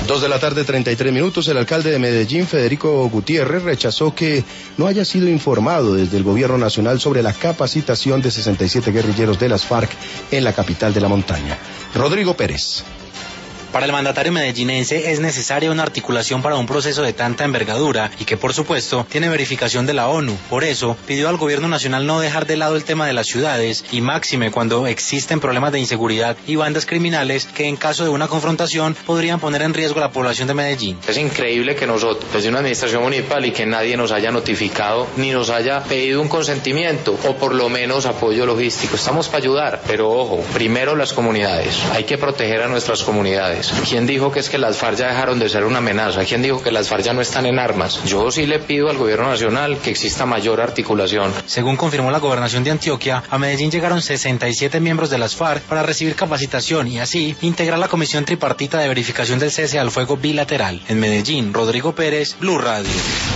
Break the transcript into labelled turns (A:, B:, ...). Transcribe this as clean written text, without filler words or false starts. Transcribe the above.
A: 2:33 p.m. El alcalde de Medellín, Federico Gutiérrez, rechazó que no haya sido informado desde el gobierno nacional sobre la capacitación de 67 guerrilleros de las FARC en la capital de la montaña. Rodrigo Pérez.
B: Para el mandatario medellinense es necesaria una articulación para un proceso de tanta envergadura y que por supuesto tiene verificación de la ONU. Por eso pidió al gobierno nacional no dejar de lado el tema de las ciudades y máxime cuando existen problemas de inseguridad y bandas criminales que en caso de una confrontación podrían poner en riesgo a la población de Medellín.
C: Es increíble que nosotros, desde una administración municipal, y que nadie nos haya notificado ni nos haya pedido un consentimiento o por lo menos apoyo logístico. Estamos para ayudar, pero ojo, primero las comunidades. Hay que proteger a nuestras comunidades. ¿Quién dijo que es que las FARC ya dejaron de ser una amenaza? ¿Quién dijo que las FARC ya no están en armas? Yo sí le pido al gobierno nacional que exista mayor articulación.
B: Según confirmó la gobernación de Antioquia, a Medellín llegaron 67 miembros de las FARC para recibir capacitación y así integrar la comisión tripartita de verificación del cese al fuego bilateral. En Medellín, Rodrigo Pérez, Blue Radio.